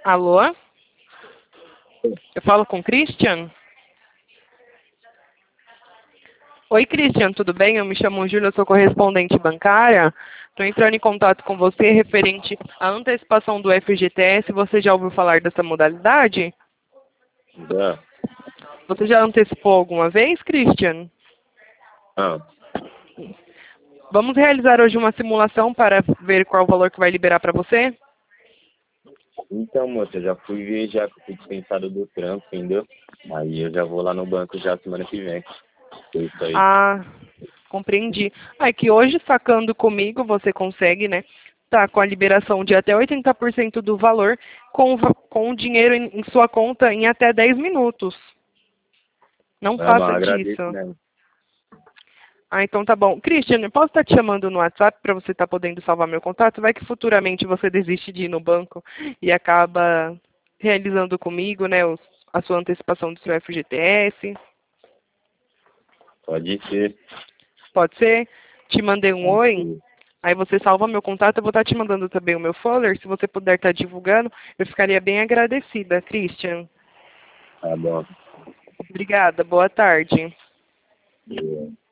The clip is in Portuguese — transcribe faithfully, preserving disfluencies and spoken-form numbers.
Alô? Eu falo com o Christian? Oi, Christian, tudo bem? Eu me chamo Júlia, eu sou correspondente bancária. Estou entrando em contato com você referente à antecipação do F G T S. Você já ouviu falar dessa modalidade? Já. Você já antecipou alguma vez, Christian? Ah, Vamos realizar hoje uma simulação para ver qual o valor que vai liberar para você? então, moça, eu já fui ver já que eu fui dispensado do trampo, entendeu? Aí eu já vou lá no banco já semana que vem. Foi isso aí. Ah, compreendi. Ah, é que hoje, sacando comigo, você consegue, né? Tá com a liberação de até oitenta por cento do valor com, o va- com o dinheiro em, em sua conta em até dez minutos. Não Ah, mas passa agradeço disso. mesmo. Ah, então tá bom. Christian, eu posso estar te chamando no WhatsApp para você estar podendo salvar meu contato? Vai que futuramente você desiste de ir no banco e acaba realizando comigo, né, os- a sua antecipação do seu F G T S. Pode ser. Pode ser? Te mandei um Pode oi. ser. Aí você salva meu contato, eu vou estar te mandando também o meu folder. Se você puder estar divulgando, eu ficaria bem agradecida, Christian. Tá bom. Obrigada, boa tarde. É.